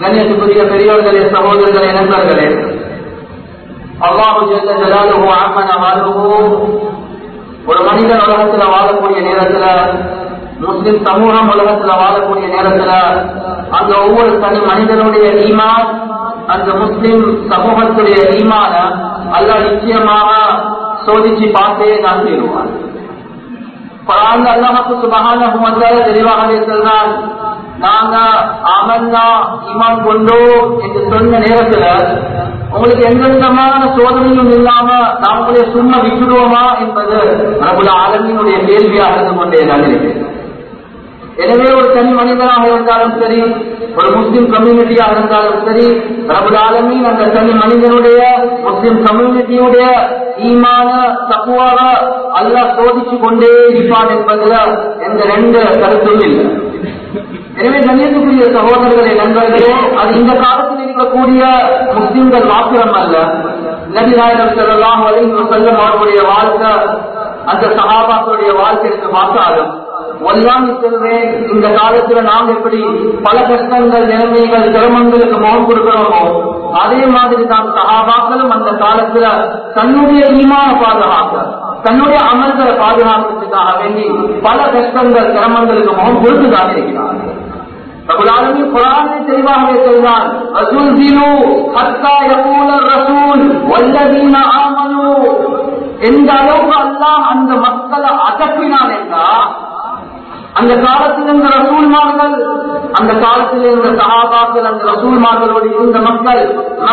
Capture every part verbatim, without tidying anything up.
கண்ணியத்துக்குரிய பெரியவர்களே, சகோதரர்களே, நண்பர்களே, அல்லாஹு ஜல்ல ஜலாலுஹு அம்மன வாலுஹு ஒரு மனிதன் உலகத்துல வாழக்கூடிய நேரத்துல, முஸ்லிம் சமூகம் உலகத்துல வாழக்கூடிய நேரத்துல, அந்த ஒவ்வொரு தனி மனிதனுடைய ஈமான், அந்த முஸ்லிம் சமூகத்துடைய ஈமான அல்லாஹ் நிச்சயமாக சோதிச்சு பார்த்தே தான் தீருவான். குர்ஆன்ல அல்லாஹ் சுப்ஹானஹு வ தஆலா தெளிவாகவே சொல்றான், நாங்க ஆமன்னா ஈமான் கொண்டோம் என்று சொன்ன நேரத்துல உங்களுக்கு எந்த விதமான சோதனையும் இல்லாம நாம் உங்களை சும்மா விட்டுடுவோமா என்பது ரப்புல் ஆலமீனுடைய கேள்வியாக இருந்து கொண்டேதான் இருக்கிறது. எனவே ஒரு தனி மனிதனாக இருந்தாலும் சரி, ஒரு முஸ்லிம் கம்யூனிட்டியாக இருந்தாலும் சரி, ரப்புல் ஆலமீன் அந்த தனி மனிதனுடைய முஸ்லிம் கம்யூனிட்டியுடைய ஈமான தக்வாவ அல்லாஹ் சோதிச்சு கொண்டே இருப்பான் என்பதுல எந்த ரெண்டு கருத்தும் இல்லை. எனவே கண்ணியத்துக்குரிய சகோதரர்களே, நண்பர்களே, அது இந்த காலத்தில் இருக்கக்கூடிய முஸ்லிம்கள் மாத்திரம் அல்ல. நபி நாயகம் ஸல்லல்லாஹு அலைஹி வஸல்லம் அவர்களுடைய வாழ்க்கை, அந்த சஹாபாக்களுடைய வாழ்க்கை என்று பார்த்தாலும் ஒல்லாம் சொல்றேன், இந்த காலத்துல நாம் எப்படி பல கஷ்டங்கள், நிலைமைகள், சிரமங்களுக்கு முகம் கொடுக்கிறோமோ, அதே மாதிரி தான் சஹாபாக்களும் அந்த காலத்துல தன்னுடைய ஈமான பாதுகாக்க, தன்னுடைய அமல்களை பாதுகாக்கிறதுக்காக வேண்டி பல கஷ்டங்கள், சிரமங்களுக்கு முகம் கொடுத்துதான் இருக்கிறார்கள். ரப்புல் ஆலமீன் குர்ஆனிலே தெளிவாகவே சொல்றான், ரசூல்ஜினு ஹத்தா யகூலர் ரசூல் வல்லதீன ஆமனு. எந்த அளவுக்கு அல்லாஹ் அந்த மக்களை அதட்டினான் என்றால், அந்த காலத்தில் இருந்த ரசூல்மார்கள், அந்த காலத்தில் இருந்த சஹாபாக்கள், அந்த ரசூல்மார்களோடு இருந்த மக்கள்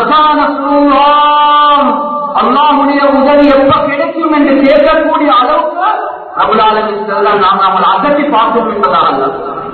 அல்லாஹ்வுடைய உதவி எப்ப கிடைக்கும் என்று கேட்கக்கூடிய அளவுக்கு ரப்புல் ஆலமீன் சொல்றான், நாம் நம்மளை அதட்டி பார்த்தோம் என்பதாக அல்ல.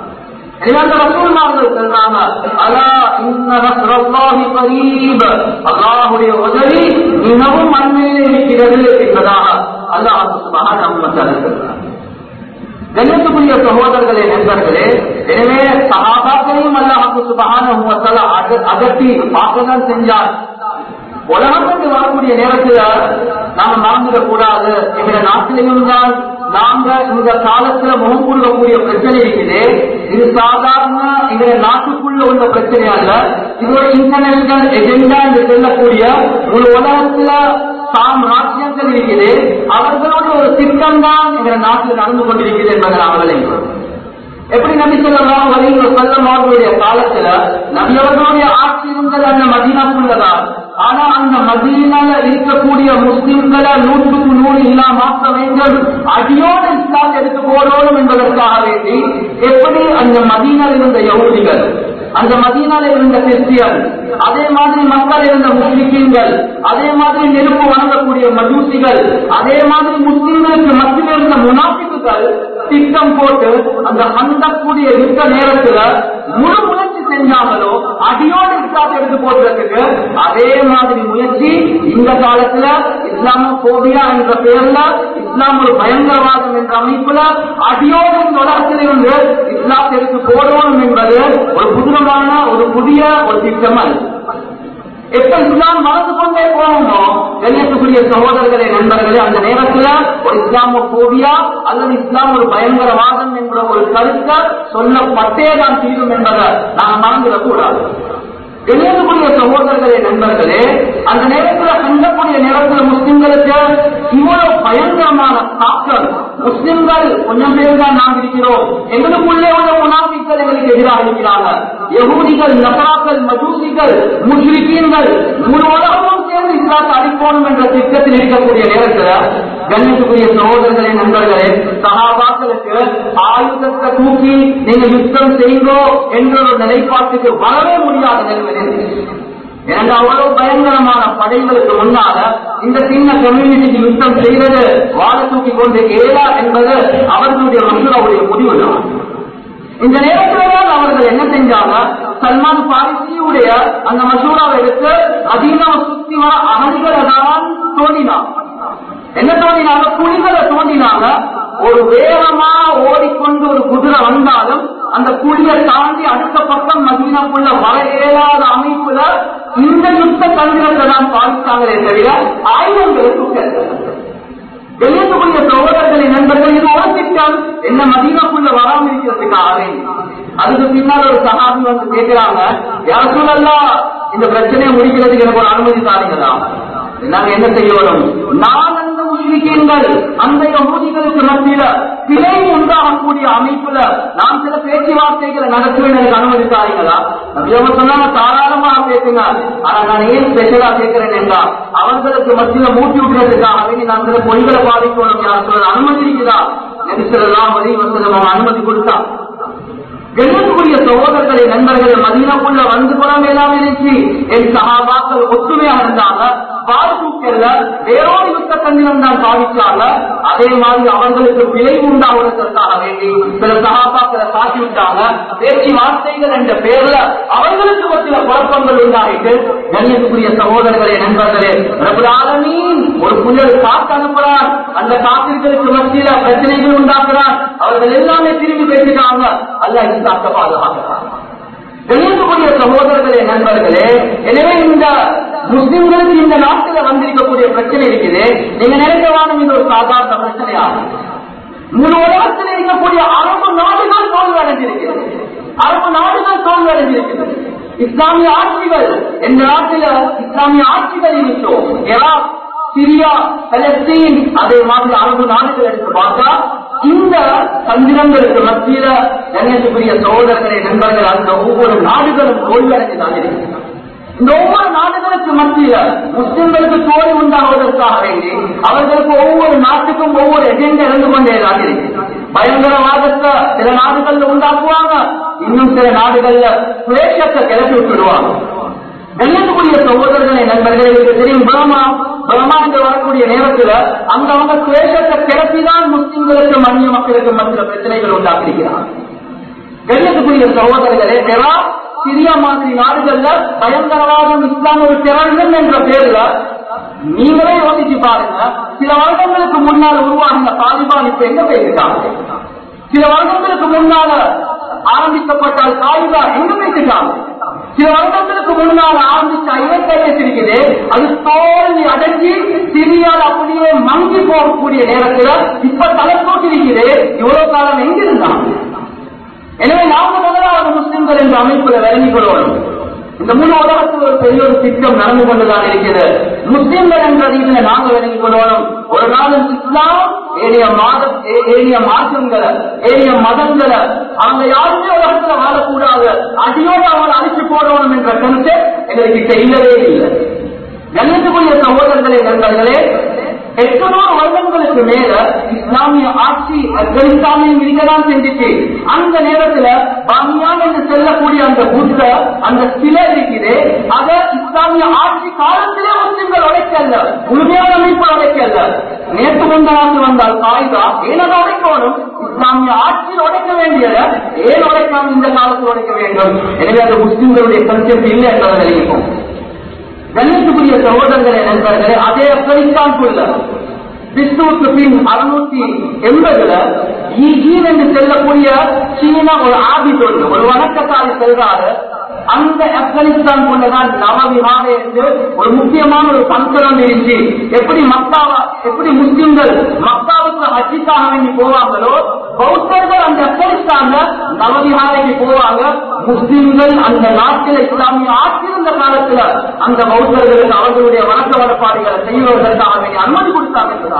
எனவே அந்த ரசூல்மார்கள் சொல்றாங்க, அலா இன்ன நஸ்ரல்லாஹி கரீப், அல்லாஹ்வுடைய உதவி மிகவும் அண்மையிலே இருக்கிறது என்பதாக அல்லாஹ் சுப்ஹானஹு வ தஆலா சொல்றார். கண்ணியத்துக்குரிய சகோதரர்களே, நண்பர்களே, எனவே சஹாபாக்களையும் அல்லாஹ் சுப்ஹானஹு வ தஆலா அதட்டி பார்க்கதான் செஞ்சார். உலகத்துக்கு வரக்கூடிய நேரத்துல நாம மறந்துடக் கூடாது, எங்க நாட்டிலையும் தான் நாங்க இந்த காலத்துல முகம் கொடுக்கக்கூடிய பிரச்சனை இருக்குது. இது சாதாரண எங்க நாட்டுக்குள்ள உள்ள பிரச்சனை அல்ல, இது ஒரு இன்டர்நேஷனல் எஜெண்டா என்று சொல்லக்கூடிய ஒரு உலகத்துல சாம்ராஜ்யங்கள் இருக்குது. அவர்களுடைய ஒரு திட்டம் தான் எங்க நாட்டில் நடந்து கொண்டிருக்கிறது என்பதை நாம் விளங்குகிறோம். எப்படி நபி ஸல்லல்லாஹு அலைஹி வஸல்லம் அவர்களுடைய காலத்துல நபி அவர்களுடைய ஆட்சி இருந்தது அந்த மதீனாக்குள்ளதான். ஆனா அந்த மதீனால இருக்கக்கூடிய முஸ்லிம்களை நூற்றுக்கு நூறு இல்லா மாற்ற வேண்டும், அடியோடு இஸ்லாம் எடுத்து போடணும் என்பதற்காக வேண்டி எப்படி அந்த மதீனால இருந்த யஹூதிகள், அந்த மதீனால இருந்த கிறிஸ்டியன், அதே மாதிரி மக்கள் இருந்த முஸ்லிம்கள், அதே மாதிரி நெருப்பு வணங்கக்கூடிய மஜூசிகள், அதே மாதிரி முஸ்லிம்களுக்கு மத்தியில் இருந்த முனாஃபிக்குகள் திட்டம் போட்டு அந்த ஹந்தக்கூடிய யுத்த நேரத்துல முழு முயற்சி செஞ்சாங்களோ அடியோடு இஸ்லாத்தை எடுத்து போடுறதுக்கு, அதே மாதிரி முயற்சி இந்த காலத்துல இஸ்லாமோபியா என்ற பெயர்ல, இஸ்லாம் ஒரு பயங்கரவாதம் என்ற அமைப்புல அடியோடு இந்த உலகத்தில் இருந்து இஸ்லாத்தை எடுத்து போடணும் என்பது ஒரு புதுமையான ஒரு புதிய ஒரு திட்டம் அல்ல. எப்ப இஸ்லாம் வளர்ந்து கொண்டே போகணுமோ, கண்ணியத்துக்குரிய சகோதரர்களே, நண்பர்களே, அந்த நேரத்துல ஒரு இஸ்லாமோபியா அல்லது இஸ்லாம் ஒரு பயங்கரவாதம் என்ற ஒரு கருத்தை சொல்லப்பட்டே தான் தீரும் என்பதை நாம் மறந்துவிடக் கூடாது. கண்ணியத்துக்குரிய சகோதரர்களே, நண்பர்களே, அந்த நேரத்தில் கண்டக்கூடிய நேரத்தில் முஸ்லிம்களுக்கு இவ்வளவு பயங்கரமான தாக்கம். முஸ்லிம்கள் கொஞ்சம் பேர் தான் நாம் இருக்கிறோம், எங்களுக்குள்ளே உள்ள முனாஃபிக்கள் எங்களுக்கு எதிராக இருக்கிறாங்க. யஹூதிகள், நஸராக்கள், மஜூசிகள், முஷ்ரிக்கீன்கள் முழு உலகமும் சேர்ந்து இஸ்லாத்தை அழிக்கணும் என்ற திட்டத்தில் இருக்கக்கூடிய நேரத்தில் கண்ணியத்துக்குரிய சகோதரர்களே, நண்பர்களே, சஹாபாக்களுக்கு ஆயுதத்தை தூக்கி நீங்க யுத்தம் செய்யுங்கோ என்ற ஒரு நிலைப்பாட்டுக்கு வரவே முடியாத நிலைமை. ஏன்னா அவ்வளவு பயங்கரமான படைகளுக்கு முன்னால இந்த சின்ன கம்யூனிட்டிக்கு யுத்தம் செய்வது வாழ தூக்கி கொண்டு ஏலா என்பது அவர்களுடைய மசூராவுடைய முடிவுதான். இந்த நேரத்தில் அவர்கள் என்ன செஞ்சாங்க, சல்மான் பாரிசியுடைய அந்த மசூராவை எடுத்து மதீனாவை சுத்தி வர அகதிகளை தான் தோண்டினாங்க. என்ன தோண்டினாங்க? குழிகளை தோண்டினாங்க. ஒரு வேகமா ஓடிக்கொண்டு ஒரு குதிரை வந்தாலும் அந்த குழியை தாண்டி அடுத்த பக்கம் மதீனாக்குள்ள வர இயலாத அமைப்புல இந்த யுத்த தந்திரத்தை தான் பாதித்தாங்களே தவிர ஆயுதங்களுக்கு கண்ணியத்துக்குரிய சகோதரர்களின் நண்பர்கள், இது ஒரு திட்டம் என்ன மதீனாக்குள்ள வராமல் இருக்கிறதுக்காக அதுக்கு பின்னால் ஒரு சஹாபி வந்து கேட்கிறாங்க, யா ரசூலல்லாஹ் இந்த பிரச்சனையை முடிக்கிறதுக்கு எனக்கு ஒரு அனுமதி தாருங்களா? நாங்க என்ன செய்யணும்? நான் அந்த முஸ்லிம்கள் அந்த யஹூதிகளுக்கு மத்தியில பிழை உண்டாகக்கூடிய அமைப்புல நான் சில பேச்சுவார்த்தைகளை நடத்துவேன், எனக்கு அனுமதி தாருங்களா? சொன்னாங்க, தாராளமாக பேசுங்க. ஆனா நான் ஏன் ஸ்பெஷலா கேட்கிறேன் என்றால் அவர்களுக்கு மத்தியில மூட்டி விட்டுறதுக்காகவே நான் சில பொய்களை பாதிக்கணும். யார் சொல்ற அனுமதி இருக்குதா? நெரிசலாம் வழி வந்து நம்ம அனுமதி கொடுத்தா கண்ணியத்துக்குரிய சகோதரர்களை நண்பர்களை மதீனாக்குள்ள வந்து குணம் எல்லாம் இருந்துச்சு. என் சகாபாக்கள் ஒற்றுமையாக இருந்தாங்க. பாதுகாக்கல வேறொரு யுத்த தந்திரம் தான் பாதிச்சாங்க. அதே மாதிரி அவர்களுக்கு விலை உண்டாவதற்காக வேண்டி சில சகாபாக்களை காட்டி விட்டாங்க. பேச்சு வார்த்தைகள் என்ற பேர்ல அவர்களுக்கு சில குழப்பங்கள் உண்டாகிட்டு கண்ணியத்துக்குரிய சகோதரர்களே நண்பர்களே ரப்பல் ஆலமீன் ஒரு புயல் காத்து அனுப்புறார். அந்த காத்திர்களுக்கு மத்தியில பிரச்சனைகள் உண்டாக்குறார். அவர்கள் எல்லாமே திரும்பி பேசிட்டாங்க. அல்லாஹ் இஸ்லாத்தை பாதுகாக்கிறார். கண்ணியத்துக்குரிய சகோதரர்களே நண்பர்களே, எனவே இந்த முஸ்லிம்களுக்கு இந்த நாட்டில் வந்திருக்கக்கூடிய பிரச்சனை இருக்குது. நீங்க நினைக்கவானும் இது ஒரு சாதாரண பிரச்சனையாகும். முழு உலகத்தில் இருக்கக்கூடிய அரபு நாடுகள் தோல்வி அடைஞ்சிருக்கிறது. அரபு நாடுகள் தோல்வி அடைஞ்சிருக்கிறது. இஸ்லாமிய ஆட்சிகள் எந்த நாட்டில் இஸ்லாமிய ஆட்சிகள் இருக்கோ, ஈராக், சிரியா, பலஸ்தீன், அதே மாதிரி அரபு நாடுகள் எடுத்து பார்த்தா இந்த சந்திரங்களுக்கு மத்தியில கண்ணியத்துக்குரிய சகோதரர்களே நண்பர்கள் அந்த ஒவ்வொரு நாடுகளும் தோல்வி அடைந்துதான் இருக்கிறது. இந்த ஒவ்வொரு நாடுகளுக்கு மத்தியில முஸ்லிம்களுக்கு தோல்வி உண்டாவதற்காக வேண்டி அவர்களுக்கு ஒவ்வொரு நாட்டுக்கும் ஒவ்வொரு எஜெண்டா இருந்து கொண்டேதான் இருக்கு. பயங்கரவாதத்தை சில நாடுகள்ல உண்டாக்குவாங்க, இன்னும் சில நாடுகள்ல சுயேட்சத்தை கிளப்பி விட்டுடுவாங்க. கண்ணியத்துக்குரிய சகோதரர்களை நண்பர்களுக்கு தெரியும், பர்மா பர்மா என்று வரக்கூடிய நேரத்தில் அங்க அவங்க சுயேட்சத்தை கிளப்பிதான் முஸ்லிம்களுக்கு மனித மக்களுக்கு மற்ற பிரச்சனைகள் உண்டாக்கியிருக்கிறார். கண்ணியத்துக்குரிய சகோதரர்களே, ஈராக், சிரியா மாதிரி நாடுகள்ல பயங்கரவாதம் இஸ்லாம் ஒரு திறன் என்ற பேர்ல நீங்களே யோசிச்சு பாருங்க. சில வருடங்களுக்கு முன்னால் உருவாகின தாலிபான் இப்ப எங்க போயிருக்காங்க? சில வருடங்களுக்கு முன்னால ஆரம்பிக்கப்பட்டால் காயிதா எங்க போயிருக்காங்க? சில வருடங்களுக்கு முன்னால் ஆரம்பிச்ச ஐஎஸ்ஐஎஸ் இருக்குது, அது தோல்வி அடைஞ்சி சிரியால் அப்படியே மங்கி போகக்கூடிய நேரத்தில் இப்ப தலைப்போட்டு இருக்குது. இவ்வளவு காலம் எங்கிருந்தாங்க? எனவே நாங்கள் முதலாவது முஸ்லிம்கள் என்ற அமைப்புல விளங்கிக் கொள்ளணும். இந்த முழு உலகத்தில் ஒரு பெரிய ஒரு திட்டம் நடந்து கொண்டுதான் இருக்கிறது. முஸ்லிம்கள் என்ற ரீதியில நாங்கள் விளங்கிக் கொள்ளணும். ஒரு நாளும் இஸ்லாம் ஏனைய மாத ஏனைய மாற்றங்களை ஏனைய மதங்களை அவங்க யாருமே உலகத்துல வாழக்கூடாது, அடியோடு அவங்களை அழிச்சு போடணும் என்ற கருத்து எங்களுக்கு இல்லவே இல்லை. கண்ணியத்துக்குரிய சகோதரர்களே நண்பர்களே, எத்தனோரு வருடங்களுக்கு மேல இஸ்லாமிய ஆட்சி ஆப்கானிஸ்தானையும் இருக்கதான் செஞ்சுச்சு. அந்த நேரத்துல பாமியான் என்று செல்லக்கூடிய அந்த புத்த அந்த சிலை இருக்குது, அதை இஸ்லாமிய ஆட்சி காலத்திலே முஸ்லிம்கள் உடைக்கல்ல, முழுமையான அமைப்பு உடைக்கல்ல. நேற்று முந்தாண்டு வந்தால் காய்தா ஏனதை உடைக்கணும், இஸ்லாமிய ஆட்சியில் உடைக்க வேண்டியதை ஏன் உடைக்காம இந்த காலத்தில் உடைக்க வேண்டும்? எனவே அது முஸ்லிம்களுடைய கன்செப்ட் இல்லை என்பதை நினைப்போம். கண்ணியத்துக்குரிய சகோதரர்களே நண்பர்களே, அதே ஆப்கானிஸ்தானுக்குள்ள கிறிஸ்துவுக்கு பின் அறுநூத்தி எண்பதுல ஈஜீன் என்று செல்லக்கூடிய சீனா ஒரு ஆபிட் ஒன்று ஒரு வணக்கத்தாரி செல்றாரு. அந்த ஆப்கானிஸ்தான் கொண்டதான் நவவிஹார என்று ஒரு முக்கியமான ஒரு சங்கரம் இருந்துச்சு. எப்படி மக்காவா எப்படி முஸ்லிம்கள் மக்காவுக்கு ஹஜ்ஜுக்காக வேண்டி போவாங்களோ, பௌத்தர்கள் அந்த ஆப்கானிஸ்தான்ல நவவிஹாரைக்கு போவாங்க. முஸ்லிம்கள் அந்த நாட்டில் இஸ்லாமிய ஆட்சி இருந்த காலத்துல அந்த பௌத்தர்களுக்கு அவர்களுடைய வணக்க வழிபாடுகளை செய்வதற்காக வேண்டிய அனுமதி கொடுத்தாங்க என்றார்.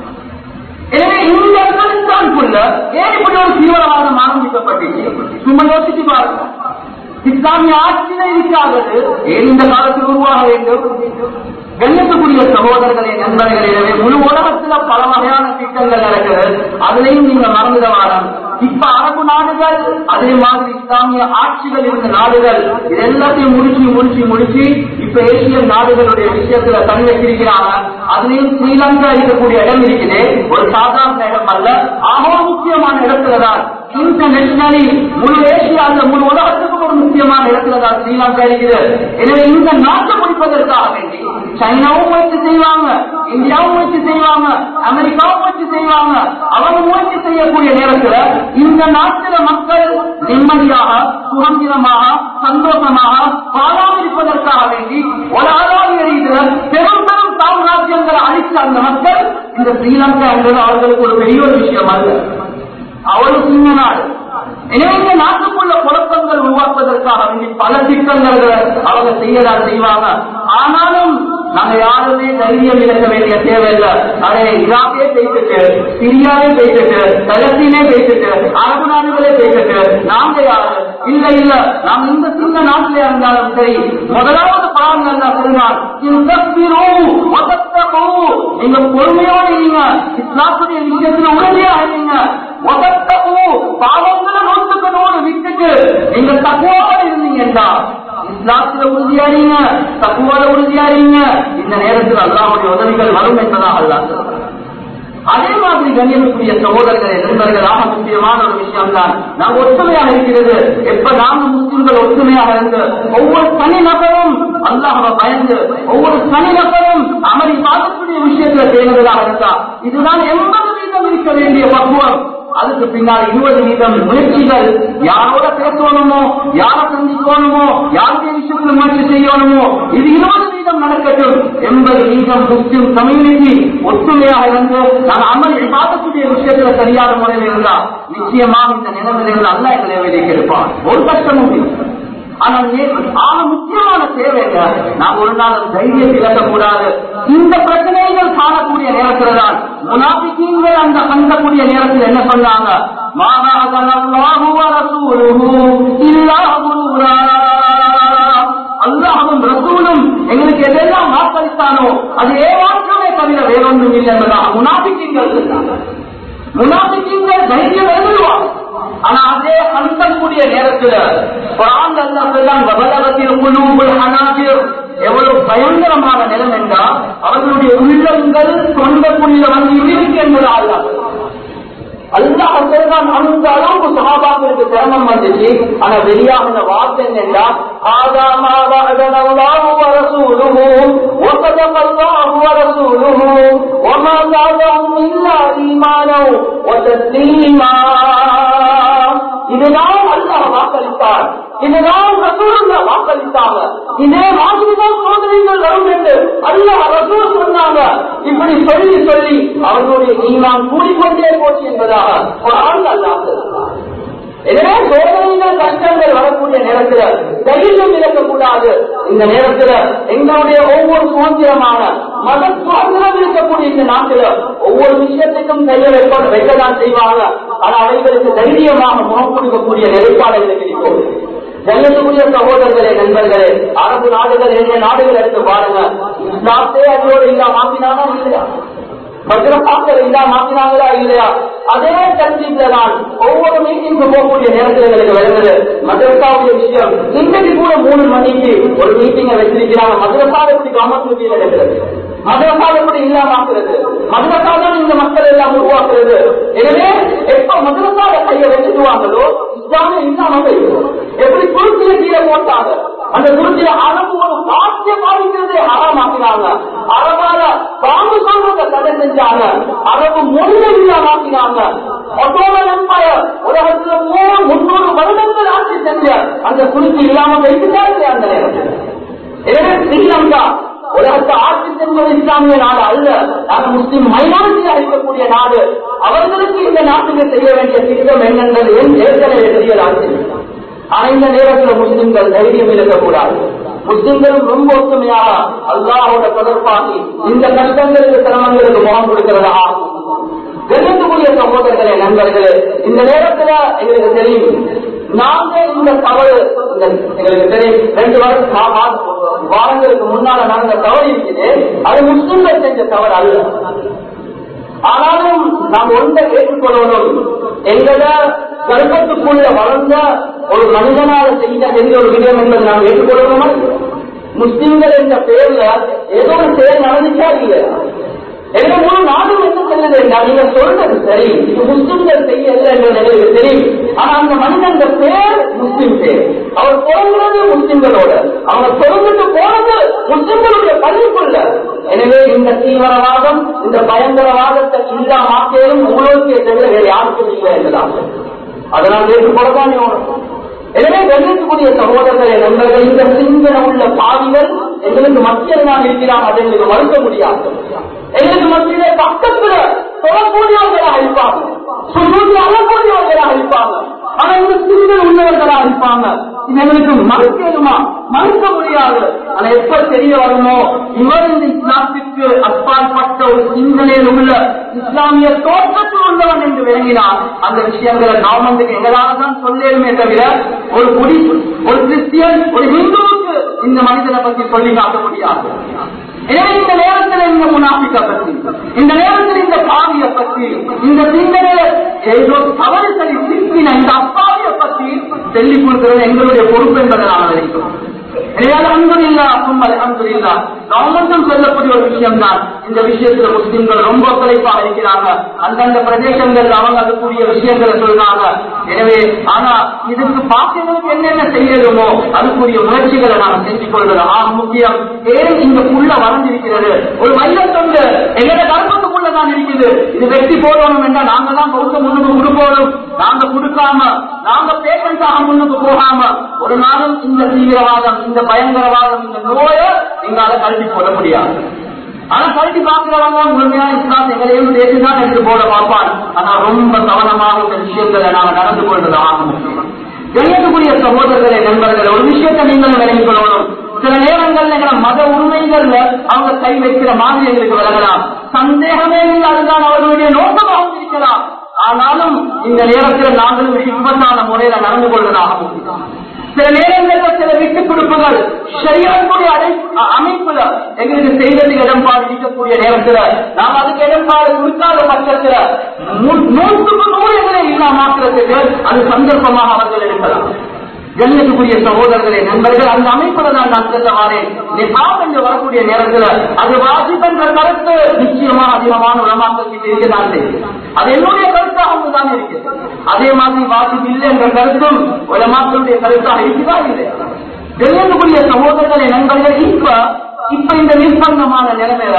எனவே இந்த ஆப்கானிஸ்தானுக்குள்ள ஏன் இப்படி ஒரு தீவிரவாதம் ஆரம்பிக்கப்பட்டுச்சு? சும்மா யோசிச்சு பாருங்க. இஸ்லாமிய ஆட்சியில இருக்காதது ஏன் இந்த காலத்தில் உருவாக வேண்டும்? கண்ணியத்துக்குரிய சகோதரர்களே நண்பர்களே, முழு உலகத்துல பல வகையான திட்டங்கள் நடக்கிறது, அதுலயும் நீங்க மறந்துடவாரம். இப்ப அரபு நாடுகள் அதே மாதிரி இஸ்லாமிய ஆட்சிகள் இருந்த நாடுகள் இது எல்லாத்தையும் முடிச்சு முடிச்சு முடிச்சு இப்ப ஏசியன் நாடுகளுடைய விஷயத்துல தனி வச்சிருக்கிறாங்க. அதுலயும் ஸ்ரீலங்கா இருக்கக்கூடிய இடம் இருக்குது, ஒரு சாதாரண இடம் அல்ல, ஆகோ முக்கியமான இடத்துலதான் இன்டர்நேஷனலி முழு ஏசியாவில் முழு உலகத்துக்கும் ஒரு முக்கியமான இடத்துலதான் ஸ்ரீலங்கா இருக்குது. எனவே இந்த நாட்டை முடிப்பதற்காக வேண்டி சைனாவும் முயற்சி செய்வாங்க, இந்தியாவும் முயற்சி செய்வாங்க, அமெரிக்காவும் முயற்சி செய்வாங்க. அவங்க முயற்சி செய்யக்கூடிய நேரத்தில் இந்த நாட்டில மக்கள் நிம்மதியாக சுதந்திரமாக சந்தோஷமாக வாழாமிருப்பதற்காக வேண்டி உலகளாவிய ரீதியில் பெரும் பெரும் சாம்ராஜ்யங்களை அளித்த அந்த மக்கள் இந்த ஸ்ரீலங்கா என்பது அவர்களுக்கு ஒரு பெரிய ஒரு விஷயம் அல்ல, அவ்வளவு சின்ன நாடு. எனவே இந்த நாட்டுக்குள்ள உருவாக்குவதற்காக வேண்டி பல திட்டங்களை அவங்க செய்யதான் செய்வாங்க. ஆனாலும் நாங்க யாருமே தைரியம் இழக்க வேண்டிய தேவையில்லை. அதை ஈராக்கே பேசிட்டு, சிரியாவே பேசிட்டு, பலஸ்தீனே பேசிட்டு, அரபு நாடுகளே பேசிட்டு நாங்க யாரு? இல்ல இல்ல, நாம் இந்த சின்ன நாட்டிலே இருந்தாலும் சரி, முதலாவது பாடம் நல்லா சொன்னார், நீங்க பொறுமையோடு இருங்க, இஸ்லாத்துடைய விஷயத்துல உறுதியாக இருங்க, பாவங்களை நோட்டுக்கு நோடு விட்டுட்டு நீங்க தக்குவாக இருந்தீங்கன்னா இஸ்லாத்துல உறுதியாறீங்க, தக்குவால உறுதியாறீங்க, இந்த நேரத்தில் அல்லாஹ்வுடைய உதவிகள் வரும் என்பதாக அல்லாஹ் சொல்றார். அதே மாதிரி கண்ணியக்கூடிய சகோதரர்களை நண்பர்களாக முக்கியமான ஒரு விஷயம் தான் நாங்கள் ஒற்றுமையாக இருக்கிறது. எப்ப நாங்கள் முஸ்லிம்கள் ஒற்றுமையாக இருந்து ஒவ்வொரு தனி நபரும் அல்லாஹ்வை பயந்து ஒவ்வொரு தனி நபரும் அமளி பார்க்கக்கூடிய விஷயத்துல தேர்ந்ததாக இருந்தா இதுதான் எண்பது வீதம் இருக்க வேண்டிய பக்குவம். அதுக்கு பின்னால் இருபது வீதம் முயற்சிகள், யாரோட பேசணுமோ, யாரை சந்திக்கணுமோ, யாருடைய விஷயத்துல முயற்சி செய்யணுமோ, இது இருபது வீதம் நடக்கட்டும். எண்பது வீதம் முஸ்லிம் கம்யூனிட்டி ஒற்றுமையாக இருந்து நான் அமல் பார்க்கக்கூடிய விஷயத்துல சரியான முறையில் இருந்தா நிச்சயமாக இந்த நிலைமையிலிருந்து அல்ல எங்களை வேலைக்கு எடுப்பான். ஒரு கஷ்டமும் இல்லை. ஆனால் ஆக முக்கியமான தேவைங்க நாம் ஒரு நாள் தைரியம் இழக்கக்கூடாது. இந்த பிரச்சனைகள் காணக்கூடிய நேரத்தில் தான் முனாபிக்கீன்கள் அந்த கண்டக்கூடிய நேரத்தில் என்ன சொன்னாங்க, அல்லாஹ்வும் ரசூலும் எங்களுக்கு எதெல்லாம் வாக்களித்தானோ அது ஏமாற்றமே தவிர வேறொன்றும் இல்லை என்பதாக முனாபிக்கீன்கள் சொன்னாங்க. முனாபிக்கீன்கள் தைரியம் எழுதுவாங்க. ஆனா அதே கண்டக்கூடிய நேரத்தில் எவ்வளவு பயங்கரமான நிலம் என்றால் அவர்களுடைய உள்ளங்கள் சொந்த புள்ளில வந்து இருக்கு என்பதால் அல்லாஹ் சொல்றான். அந்த அளவுக்கு சஹாபாக்களுக்கு சிரமம் வந்துச்சு. ஆனா வெளியாக வார்த்தை என்னென்றா இதுதான் அல்லாஹ் வாக்களித்தார், இதுதான் ரசூலுல்லாஹ் வாக்களித்தாங்க, இதே மாதிரிதான் சோதனைகள் வரும் என்று அல்லாஹ் ரசூல் சொன்னாங்க. இப்படி சொல்லி சொல்லி அவர்களுடைய ஈமான் கூடிக்கொண்டே போச்சு என்பதாக குர்ஆன் அல்லாஹ் சொல்றார். எனவே சோதனைகள் கஷ்டங்கள் வரக்கூடிய நேரத்தில் தைரியம் இழக்கக்கூடாது. இந்த நேரத்தில் எங்களுடைய ஒவ்வொரு சுதந்திரமான மத சுதந்திரம் இருக்கக்கூடிய இந்த நாட்டில் ஒவ்வொரு விஷயத்துக்கும் தைரியம் வைக்க வைக்கதான் செய்வாங்க. ஆனால் அவைகளுக்கு தைரியமாக முகம் கொடுக்கக்கூடிய நிலைப்பாடுகள் கிடைக்கும். ஜன்னத்துக்குரிய சகோதரர்களே, நண்பர்களே, அரபு நாடுகள் எந்த நாடுகள் எடுத்து பாருங்க, இஸ்லாத்தே அதோடு இல்லா மாற்றினானா இல்லையா, மதரசாக்கள் இல்லா மாற்றினாங்களா இல்லையா, அதே தர்த்தீப்ல தான் ஒவ்வொரு மீட்டிங்கு போகக்கூடிய நேரத்தில் எங்களுக்கு வருகிறது. மதரசாவுடைய விஷயம் இன்றைக்கு கூட மூணு மணிக்கு ஒரு மீட்டிங்கை வச்சிருக்கிறாங்க. மதரசாவை எப்படி கவர்மெண்ட் கீழே எடுக்கிறது, மதரசாவை எப்படி இல்லாமாக்குறது, மதரசா தான் இந்த மக்கள் எல்லாம் உருவாக்குறது. எனவே எப்ப மதரசாவை கையை வச்சுக்குவாங்களோ இஸ்லாமே இல்லாம எப்படி துருக்கியில கீழே போட்டாங்க, அந்த துருக்கியில அரபு ஒரு பாட்டிய பாதிக்கிறதே ஹராமாக்கினாங்க, அரபால பாம்பு சொல்றத தடை செஞ்சாங்க, அரபு மொழியை இல்லாமாக்கினாங்க. ஒட்டோமன் எம்பயர் உலகத்துல மூணு முன்னூறு வருடங்கள் ஆட்சி செஞ்ச அந்த துருக்கி இல்லாம வைத்துட்டாரு அந்த நேரத்தில். எனவே ஸ்ரீலங்கா உலகத்தை ஆட்சி செல்வது இஸ்லாமிய நாடு அல்ல, நாங்கள் முஸ்லிம் மைனாரிட்டியாக இருக்கக்கூடிய நாடு. அவர்களுக்கு இந்த நாட்டுக்கு செய்ய வேண்டிய திட்டம் என்னென்றது ஏற்கனவே தெரியலாச்சு. ஆனா இந்த நேரத்தில் முஸ்லிம்கள் தைரியம் இருக்கக்கூடாது. முஸ்லிம்களும் ரொம்ப ஒற்றுமையாக அல்லாஹோட தொடர்பாகி இந்த கஷ்டங்களுக்கு சிரமங்களுக்கு முகம் கொடுக்கிறதா ஆகும். கண்ணியத்துக்குரிய சகோதரர்களே, நண்பர்களே, இந்த நேரத்துல எங்களுக்கு தெரியும் நாங்க இந்த தவறு எங்களுக்கு தெரியும் ரெண்டு வாரங்களுக்கு முன்னால நடந்த தவறு இருக்குது. அது முஸ்லிம்கள் செஞ்ச தவறு அல்ல. ஆனாலும் நாம் ஒன்றை ஏற்றுக்கொள்ளணும், எங்களை கர்ப்பத்துக்குள்ள வளர்ந்த ஒரு மனிதனால செய்த எந்த ஒரு விடயம் என்பதை நாம் ஏற்றுக்கொள்ளணுமா? முஸ்லிம்கள் என்ற பெயர்ல ஏதோ ஒரு செயல் நடந்துச்சா இல்லையா? எங்க முழு நாடும் என்ன சொல்லுது என்றால் நீங்க சொல்றது சரி, இது முஸ்லிம்கள் செய்யல என்ற நிலையில் தெரியும். ஆனா அந்த மனிதன் பேர் முஸ்லிம் பேர், அவர் பிறந்தது முஸ்லிம்களோட, அவங்க பிறந்துட்டு போனது முஸ்லிம்களுடைய பள்ளிக்குள்ள. எனவே இந்த தீவிரவாதம் இந்த பயங்கரவாதத்தை இல்லா மாற்றேனும் உங்களுக்கு தவிர வேறு யாருக்கும் இல்லை என்றுதான். அதனால் ஏற்றுக்கொள்ளதான் ஓடும். எனவே கண்ணியத்துக்குரிய சகோதரர்களே, நண்பர்கள், இந்த சிந்தனை உள்ள பாவிகள் எங்களுக்கு மத்தியில் தான் இருக்கிறாங்க, அதை எங்களுக்கு மறுக்க முடியாது. எங்களுக்கு மத்தியிலே பக்கத்துல சொல்லக்கூடியவர்களாக இருப்பாங்க, சொல்லி அழக்கூடியவர்களாக இருப்பாங்க. ஆனா இந்த சிறுகள் உள்ளவர்களாக இருப்பாங்க. இது எங்களுக்கு மறுக்கணுமா? மறுக்க முடியாது. ஆனா எப்ப தெரிய வருமோ இவர் இந்த இஸ்லாத்திற்கு அப்பாற்பட்ட ஒரு சிந்தனையில் உள்ள இஸ்லாமிய தோற்றத்தில் உள்ளவன் என்று விளங்கினார். அந்த விஷயங்களை கவர்மெண்ட்டுக்கு எங்களால தான் சொல்லேருமே தவிர ஒரு குடி ஒரு கிறிஸ்டியன் ஒரு ஹிந்துவுக்கு இந்த மனிதனை பற்றி சொல்லி காட்ட முடியாது. எனவே இந்த நேரத்தில் இந்த முனாஃபிக்கை பற்றி, இந்த நேரத்தில் இந்த பாவியை பற்றி, இந்த சிந்தனையில ஏதோ தவறு சரி சிக்கின இந்த அப்பாவியை பற்றி சொல்லிக் கொடுக்கிறது எங்களுடைய பொறுப்பு என்பதை நாம் நினைக்கிறோம். கவர்மெண்ட்டும் சொல்லக்கூடிய ஒரு விஷயம் தான். இந்த விஷயத்துல முஸ்லிம்கள் ரொம்ப ஒத்துழைப்பாக இருக்கிறாங்க. அந்தந்த பிரதேசங்கள் அவங்க அதுக்குரிய விஷயங்களை சொல்றாங்க. எனவே ஆனா இதுக்கு பாக்கியங்களுக்கு என்னென்ன செய்யணுமோ அதுக்குரிய முயற்சிகளை நாங்கள் செஞ்சு கொள்வது ஆக முக்கியம். ஏன் இந்த புள்ள வளர்ந்திருக்கிறது, ஒரு மையத்தொண்டு எங்களோட கர்ப்பத்துக்குள்ளதான் இருக்குது. இது வெட்டி போடணும் என்றால் நாங்க தான் பொறுத்த முன்னுக்கு கொடுப்போம். நாங்க கொடுக்காம நாங்க பேஷண்டாக முன்னுக்கு போகாம ஒரு நாளும் இந்த தீவிரவாதம் இந்த பயங்கரவாதம் இந்த நோயை எங்களால கல்வி போட முடியாது. ஆனா கல்வி பார்க்கிறவங்க முழுமையான இஸ்லாம் எங்களையும் சேர்த்துதான் எடுத்து போட பார்ப்பான். ஆனா ரொம்ப கவனமாக இந்த விஷயங்களை நாங்க நடந்து கொள்வது ஆக முக்கியம். கணியத்துக்குரிய சகோதரர்களை நண்பர்கள், ஒரு விஷயத்தை நீங்களும் விளங்கிக் கொள்ளணும். சில நேரங்கள்ல எங்களை மத உரிமைகள்ல அவங்க கை வைக்கிற மாதிரி எங்களுக்கு விளங்கலாம். சந்தேகமே இல்லை, அதுதான் அவர்களுடைய நோக்கமாக இருக்கலாம். ஆனாலும் இந்த நேரத்தில் நாங்களும் ஹிக்மத்தான முறையில நடந்து கொள்வதாக முக்கியம். சில நேரங்களில் சில விட்டுக் கொடுப்புகள் ஷரியத்துடைய அமைப்புல எங்களுக்கு செய்வதற்கு இடம்பாடு இருக்கக்கூடிய நேரத்துல நாம் அதுக்கு இடம்பாடு கொடுக்காத பட்சத்துல நூற்றுக்கு நூறு எங்களை இல்லா மாற்றத்துக்கு அது சந்தர்ப்பமாக அவர்கள் இருக்கலாம். கண்ணியத்துக்குரிய சகோதரர்களே நண்பர்கள், அந்த அமைப்புல தான் நான் செல்ல வாரேன். நிசாப் என்று வரக்கூடிய நேரத்தில் அது வாஜிப் என்ற கருத்து நிச்சயமா அதிகமான உலமாக்கள் இருக்கதான் செய்யும். அது என்னுடைய கருத்தாக தான் இருக்கிறது. அதே மாதிரி வாஜிப் இல்லை என்ற கருத்தும் உலமாக்களுடைய கருத்தாக இருக்குதா இல்லை? கண்ணியத்துக்குரிய சகோதரர்களே நண்பர்கள், இப்ப இப்ப இந்த நிர்பந்தமான நிலைமையில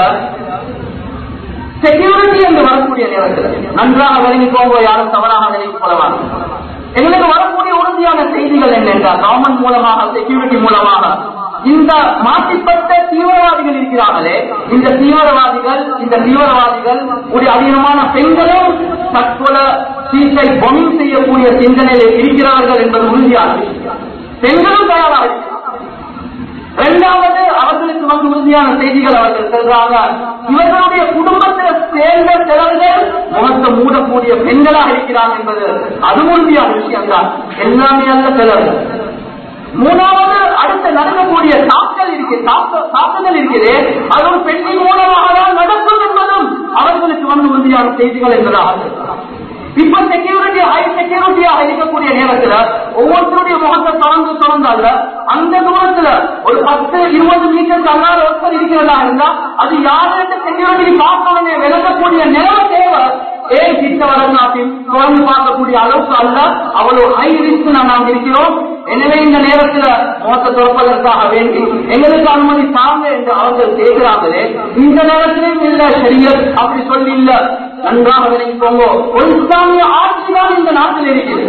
செக்யூரிட்டி என்று வரக்கூடிய நேரத்தில் நன்றாக விளங்கிக்கோங்க, யாரும் தவறாக நினைத்துக் கொள்ளலாம். எங்களுக்கு வரக்கூடிய உறுதியான செய்திகள் என்னென்றால் கவர்மெண்ட் மூலமாக செக்யூரிட்டி மூலமாக இந்த மாற்றிப்பட்ட தீவிரவாதிகள் இருக்கிறார்களே, இந்த தீவிரவாதிகள் இந்த தீவிரவாதிகள் ஒரு அதிகமான பெண்களும் தற்கொலை சீசைட் பொமிங் செய்யக்கூடிய சிந்தனையில் இருக்கிறார்கள் என்பது உறுதியாக பெண்களும் தயாராக இருக்கிறார்கள். இரண்டாவது, அவர்களுக்கு வந்து உறுதியான செய்திகள் அவர்கள் சொல்றாங்க, இவர்களுடைய குடும்பத்தில் சேர்ந்த சிலர்கள் முகத்தை மூடக்கூடிய பெண்களாக இருக்கிறார்கள் என்பது அது உறுதியான விஷயம் தான். எல்லாமே அல்ல சிலர்கள். மூணாவது, அடுத்த நடக்கக்கூடிய தாக்கல் இருக்கு தாக்குதல் இருக்குது, அது ஒரு பெண்ணின் மூலமாக தான் நடக்கும் என்பதும் அவர்களுக்கு வந்து உறுதியான செய்திகள் என்பதாக. இப்ப செக்யூரிட்டி ஹை செக்யூரிட்டியாக இருக்கக்கூடிய நேரத்தில் ஒவ்வொருத்தருடைய முகத்தை தொடர்ந்து தொடர்ந்தால அந்த தூரத்துல ஒரு பத்து இருபது மீட்டருக்கு அல்லாத ஒருத்தர் இருக்கிறதா இருந்தா அது யாருக்கு செக்யூரிட்டி பார்க்கணுமே விளக்கக்கூடிய நிலவ தேவை. ஏன் கிட்ட வரலாற்றையும் தொடர்ந்து பார்க்கக்கூடிய அளவுக்கு அல்ல, அவ்வளவு ஹை ரிஸ்க் நாம் இருக்கிறோம். எனவே இந்த நேரத்தில் முகத்தை துறப்பதற்காக வேண்டி எங்களுக்கு அனுமதி தாங்க என்று அவர்கள் கேட்கிறாங்களே, இந்த நேரத்திலும் இல்ல ஷரியத் அப்படி சொல்லி இல்ல. நன்றாக விளங்கிக்கோங்க, ஒரு இஸ்லாமிய ஆட்சி தான் இந்த நாட்டில் இருக்கிறது.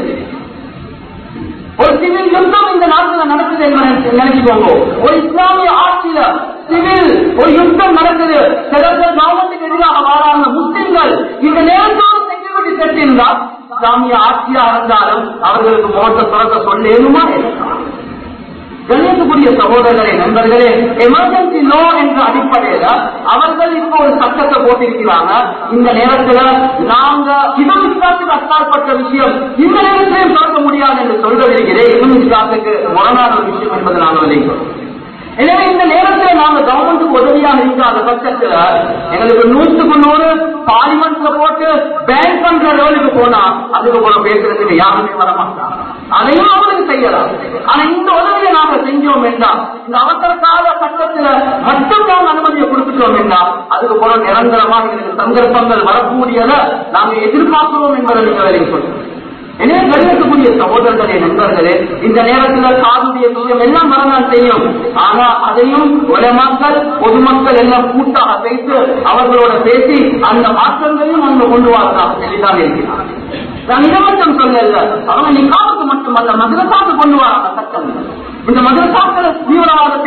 ஒரு சிவில் யுத்தம் இந்த நாட்டில் நடக்குது என்று நினைச்சுக்கோங்க. ஒரு இஸ்லாமிய ஆட்சியில சிவில் ஒரு யுத்தம் நடக்குது. சிலர்கள் கவர்மெண்ட்டுக்கு எதிராக வாழாங்க முஸ்லிம்கள். இந்த நேரத்தோடு செக்யூரிட்டி செட் இருந்தால் இஸ்லாமிய ஆட்சியாக இருந்தாலும் அவர்களுக்கு முகத்தை துறக்க சொல்லேனுமா? கண்ணியத்துக்குரிய சகோதரர்களே நண்பர்களே, எமர்ஜென்சி லோ என்ற அடிப்படையில அவர்கள் இப்போ ஒரு சட்டத்தை போட்டிருக்கிறாங்க. இந்த நேரத்தில் நாங்க இதன் இஸ்லாத்துக்கு அப்பாற்பட்ட விஷயம் இந்த நேரத்திலையும் பார்க்க முடியாது என்று சொல்வதற்கிறேன். இதன் இஸ்லாத்துக்கு முரணான ஒரு விஷயம் என்பதை நாங்கள் விளைக்கிறோம். எனவே இந்த நேரத்தில் நாங்க கவர்மெண்ட்டுக்கு உதவியாக இருக்காத பட்சத்துல எங்களுக்கு நூற்றுக்கு நூறு பார்லிமெண்ட்ல போட்டு பேன் பண்ற லெவலுக்கு போனா அதுக்கு போல பேசுறதுக்கு யாருமே வரமாட்டாங்க. அதையும் அவங்களுக்கு செய்யலாம். ஆனா இந்த உதவியை நாங்க செஞ்சோம் என்றால், இந்த அவசர கால சட்டத்துல மட்டும் நாங்கள் அனுமதியை கொடுத்துட்டோம் என்றால் அதுக்கு போல நிரந்தரமாக எங்களுக்கு சந்தர்ப்பங்கள் வரக்கூடியதை நாங்க எதிர்பார்க்கிறோம் என்பதை நீங்க சொல்லுங்க. எனவே கணியத்துக்குரிய சகோதரர்களே நண்பர்களே, இந்த நேரத்தில் சாதுடைய விஷயம் எல்லாம் வரதான் செய்யும். ஆனா அதையும் உலமாக்கள் பொதுமக்கள் எல்லாம் கூட்டாக பேசி அவர்களோட பேசி அந்த மாற்றங்களையும் அவங்க கொண்டு வரலாம் சொல்லிதான் இருக்கிறார். நான் இதை மட்டும் சொல்லல, அவங்க நிக்காவுக்கு மட்டுமல்ல மதரசாவுக்கு கொண்டு வராங்க சட்டம். இந்த மதரசாக்களை தீவிரவாதத்தை இல்லாம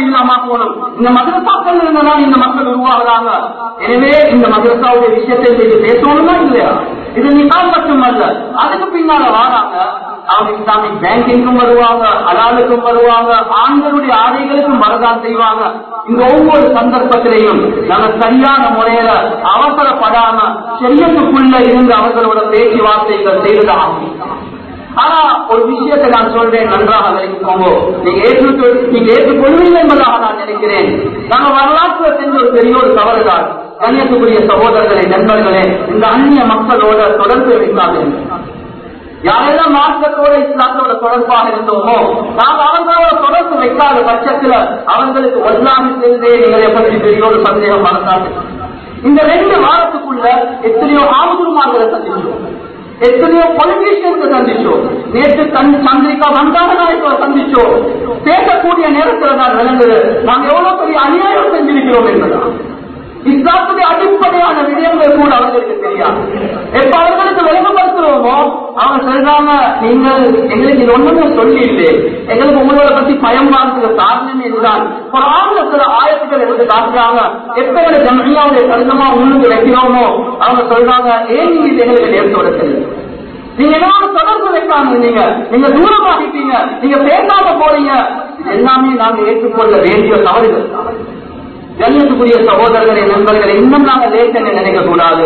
உருவாகணும். இந்த மதரசாக்கள் இருந்ததான் இந்த மக்கள் உருவாகிறாங்க. எனவே இந்த மதரசாவுடைய விஷயத்தை பேசணும்னா இல்லையா? இது நிகால் மட்டுமல்ல, அதுக்கு பின்னால வராங்க. அவங்க இஸ்லாமிக் பேங்கிங்கும் வருவாங்க, ஹலாலுக்கும் வருவாங்க, ஆண்களுடைய ஆடைகளுக்கும் வரதான் செய்வாங்க. இந்த ஒவ்வொரு சந்தர்ப்பத்திலையும் நாங்க சரியான முறையில அவசரப்படாம ஷரியத்துக்குள்ள இருந்து அவர்களோட பேச்சுவார்த்தைகள் செய்வதாகும். ஆனா ஒரு விஷயத்தை நான் சொல்றேன், நன்றாக நினைக்கோங்க. நீங்க ஏற்று நீங்க ஏற்றுக்கொள்வீங்க என்பதாக நான் நினைக்கிறேன். நாங்க வரலாற்று செஞ்ச ஒரு பெரிய ஒரு தவறுதான். கண்ணியத்துக்குரிய சகோதரர்களே, நண்பர்களே, இந்த அந்நிய மக்களோட தொடர்பு வைக்காது. யாரெல்லாம் மார்க்கத்தோட இஸ்லாத்தோட தொடர்பாக இருந்தோமோ நாம் அவர்களோட தொடர்பு வைக்காத பட்சத்துல அவங்களுக்கு ஒல்லாமல் செல்வே நீங்கள் எப்படி பெரிய ஒரு சந்தேகம் வளர்த்தாங்க. இந்த ரெண்டு வாரத்துக்குள்ள எத்தனையோ ஆவுதுமார்களை சந்திச்சோம், எத்தனையோ பொலிட்டீஷியன்ஸ் சந்திச்சோம். நேற்று சந்திரிகா வந்தாங்க சந்திச்சோம். பேசக்கூடிய நேரத்தில் தான் விளங்குது நாங்க எவ்வளவு பெரிய அநியாயம் செஞ்சிருக்கிறோம் என்பதுதான். இஸ்லாத்துடைய அடிப்படையான விடயங்கள் கூட அவர்களுக்கு தெரியாது. எப்ப அவர்களுக்கு விளங்கப்படுத்துறோமோ அவங்க சொல்றாங்க, நீங்கள் எங்களுக்கு இது ஒண்ணுமே சொல்லி இல்லை, எங்களுக்கு உங்களோட பத்தி பயம் வாழ்த்துக்கு காரணமே இதுதான். ஒரு ஆண்ல சில ஆயத்துக்கள் எடுத்து காட்டுறாங்க. எப்ப எங்களை ஜம்மியாவுடைய கருத்தமா முன்னுக்கு வைக்கிறோமோ அவங்க சொல்றாங்க, ஏன் நீங்க இது எங்களுக்கு நேரத்தோட தெரியும், நீங்க என்னோட தொடர்பு வைக்காம இருந்தீங்க, நீங்க தூரமாகிட்டீங்க, நீங்க பேசாம போறீங்க. எல்லாமே நாங்க ஏற்றுக்கொள்ள வேண்டிய தவறுகள். கண்ணியத்துக்குரிய சகோதரர்களே, நண்பர்களை இன்னும் நாங்கள் லேட் என்று நினைக்க கூடாது.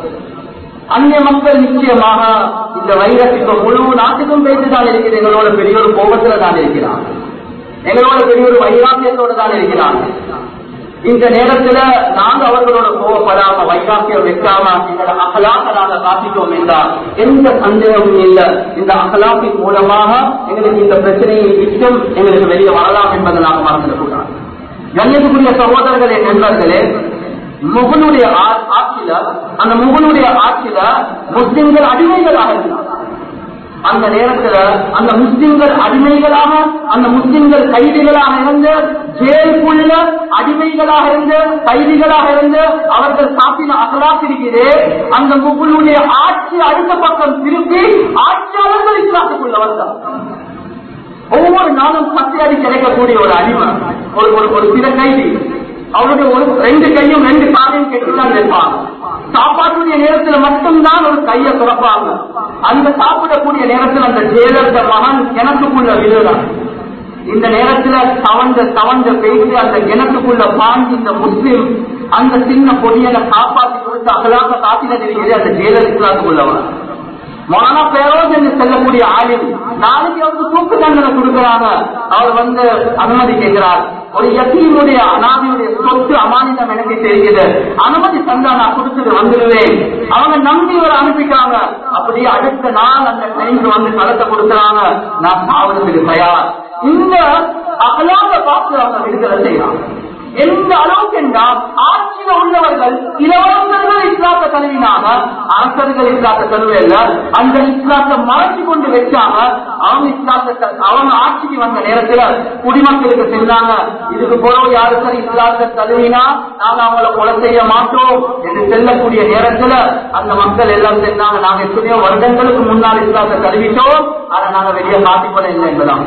அந்நிய மக்கள் நிச்சயமாக இந்த வைரஸ் இப்ப முழு நாட்டுக்கும் பேசிதான் இருக்கிறது. எங்களோட பெரிய ஒரு கோபத்துல தான் இருக்கிறாங்க, எங்களோட பெரிய ஒரு வைராக்கியத்தோடு தான் இருக்கிறாங்க. இந்த நேரத்துல நாங்க அவர்களோட கோவப்படாம வைராக்கியம் வைக்காம எங்களோட அகலாக நாங்க காட்டிட்டோம் என்றால் எந்த சந்தேகமும் இல்லை. இந்த அகலாக்கின் மூலமாக எங்களுக்கு இந்த பிரச்சனையை விட்டும் எங்களுக்கு வெளியே வரலாம் என்பதை நாங்கள் மறந்துடக்கூடாது. கண்ணியத்துக்குரிய சகோதரர்களே, நண்பர்களே, முகனுடைய ஆட்சியில அந்த முகனுடைய ஆட்சியில முஸ்லிம்கள் அடிமைகளாக இருந்தார். அந்த நேரத்துல அந்த முஸ்லிம்கள் அடிமைகளாக, அந்த முஸ்லிம்கள் கைதிகளாக இருந்து, ஜெயிலுக்குள்ள அடிமைகளாக இருந்து, கைதிகளாக இருந்து அவர்கள் சாப்பின அகலாக இருக்கிறே. அந்த முகனுடைய ஆட்சி அடுத்த பக்கம் திருப்பி ஆட்சியாளர்கள் இஸ்லாத்துக்குள்ள வந்தார். ஒவ்வொரு நாளும் பத்து அடி கிடைக்கக்கூடிய ஒரு அடிமை, ஒரு ஒரு சில கைதி, அவருடைய ஒரு ரெண்டு கையும் ரெண்டு காலையும் கெட்டுதான் நிற்பாங்க. சாப்பாட்டுடைய நேரத்தில் மட்டும்தான் ஒரு கையை துறப்பாங்க. அந்த சாப்பிடக்கூடிய நேரத்தில் அந்த ஜெயலலித மகன் கிணத்துக்குள்ள விழுறான். இந்த நேரத்துல தவண்ட தவண்ட பேசி அந்த கிணத்துக்குள்ள பாஞ்சி இந்த முஸ்லிம் அந்த சின்ன பொடியனை காப்பாற்றி கொடுத்து அகலாக காட்டினது அந்த ஜெயலலிதாக்குள்ளவன் மௌலானா பெரோஸ் என்று செல்லக்கூடிய ஆலிம் நாளைக்கு அவருக்கு தூக்கு தண்டனை கொடுக்கிறாங்க. அவர் வந்து அனுமதி கேட்கிறார். ஒரு யத்தீமுடைய அனாதையுடைய சொத்து அமானிதம் எனக்கு தெரியுது, அனுமதி தந்தா நான் கொடுத்துட்டு வந்துடுவேன். அவங்க நம்பி இவரை அனுப்பிட்டாங்க. அப்படியே அடுத்த நாள் அந்த டைம்க்கு வந்து களத்தை கொடுக்கிறாங்க. நான் சாவதுக்கு தயார். இந்த அகலாக பார்த்து அவங்க விடுதலை செய்யறாங்க. எந்த அளவுக்கு என்றால் ஆட்சியில் உள்ளவர்கள் இளவரசர்கள் இஸ்லாத்தை தழுவினாங்க, அரசர்கள் இஸ்லாத்தை தழுவையில அந்த இஸ்லாத்தை மறைச்சு கொண்டு வச்சாங்க. அவங்க இஸ்லாத்தை அவங்க ஆட்சிக்கு வந்த நேரத்துல குடிமக்களுக்கு செஞ்சாங்க, இதுக்கு போறோம் யாரு சார் இஸ்லாத்தை தழுவினா நாங்க அவங்களை கொலை செய்ய மாட்டோம் என்று செல்லக்கூடிய நேரத்துல அந்த மக்கள் எல்லாம் செஞ்சாங்க, நாங்க எத்தனையோ வருடங்களுக்கு முன்னால் இஸ்லாத்தை தழுவிட்டோம், அதை நாங்க வெளியே காட்டிக்கொள்ள இல்லை என்பதான்.